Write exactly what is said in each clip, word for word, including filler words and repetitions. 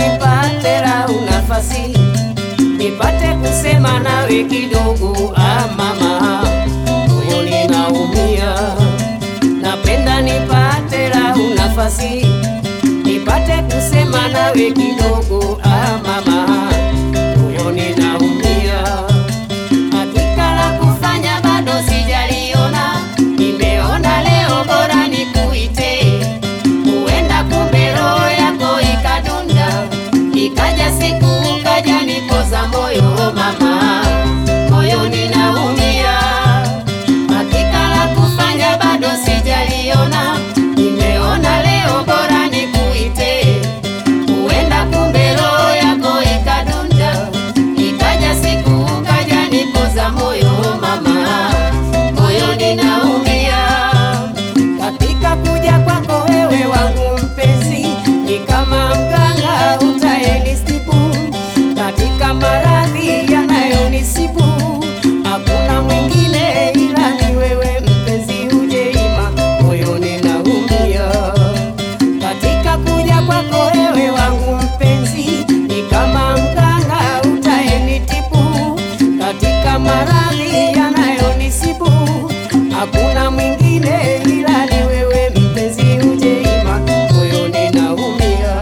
nipate lau nafasi, nipate kusema nawe kidogo. Ah mama, moyoni naumia. Napenda nipate lau nafasi, nipate kusema nawe kidogo. Ah mama, moyoni naumia. Hakika la kufanya bado sijaliona, nimeona leo bora nikuite. Huenda kumbe roho yako ikadunda, ikaja siku ukaja nipoza moyo. Mama, moyoni naumia. Hakika la kufanya bado sijaliona, nimeona leo bora nikuite. Huenda kumbe roho yako ikadunda, ikaja siku ukaja nipoza moyo. Mama, moyoni naumia. Katika kuja kwako wewe wangu mpenzi, ni kama mganga utayenisibu. Katika maradhi yanayonisibu, hakuna mwingine ila ni wewe mpenzi, ujeima, moyoni naumia. Katika kuja kwako wewe wangu mpenzi, ni kama mganga utayenitibu. Katika maradhi yanayonisibu, hakuna mwingine ila ni wewe mpenzi, ujeima, moyoni naumia.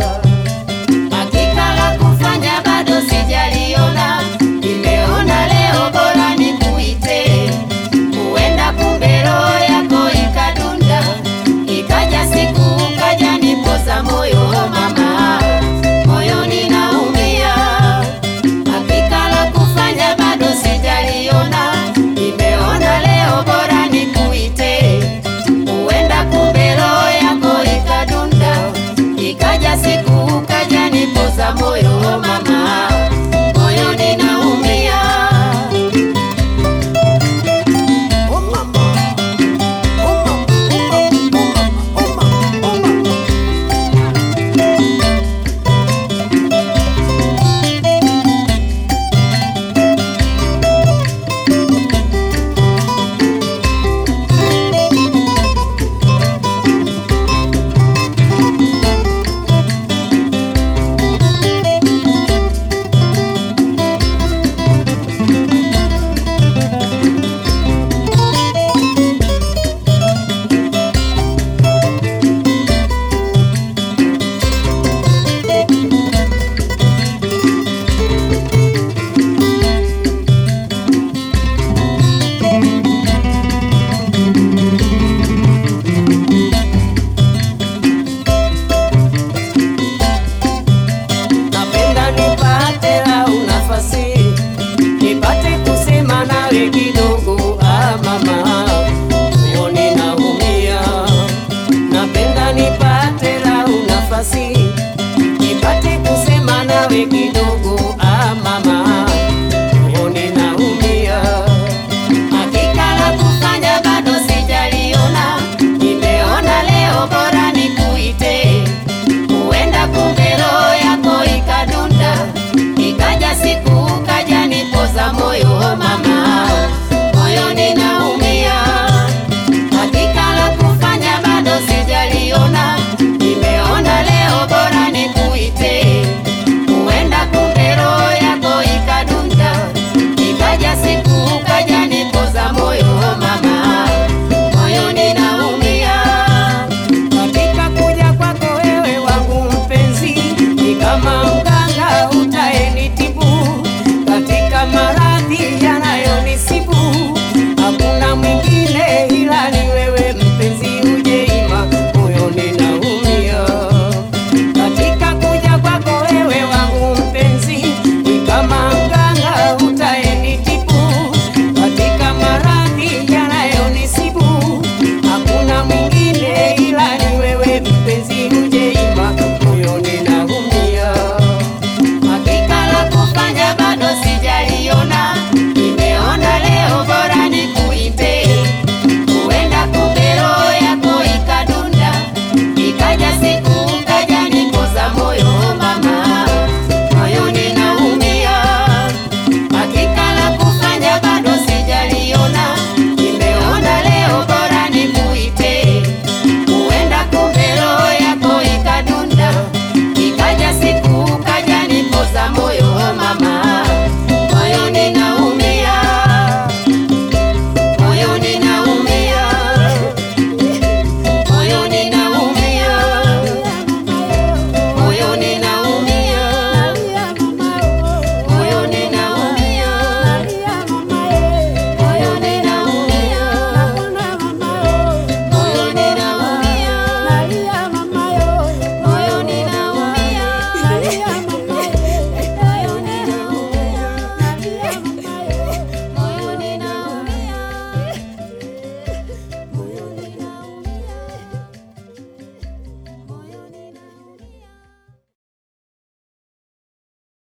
Hakika la kufanya bado sijaliona, nimeona leo bora nikuite. Huenda kumbe roho yako ikadunda, ikaja siku ukaja nipoza moyo. Mama, moyoni naumia. Hakika la kufanya bado sijaliona, nimeona leo bora nikuite. Huenda kumbe roho yako ikadunda, ikaja siku ukaja nipoza moyo. Mama, moyoni naumia. Oh mama, oh mama, oh mama, oh mama, oh mama. Napenda nipate lau nafasi, nipate kusema nawe kidogo. Ah mama, moyoni naumia. Napenda nipate lau nafasi,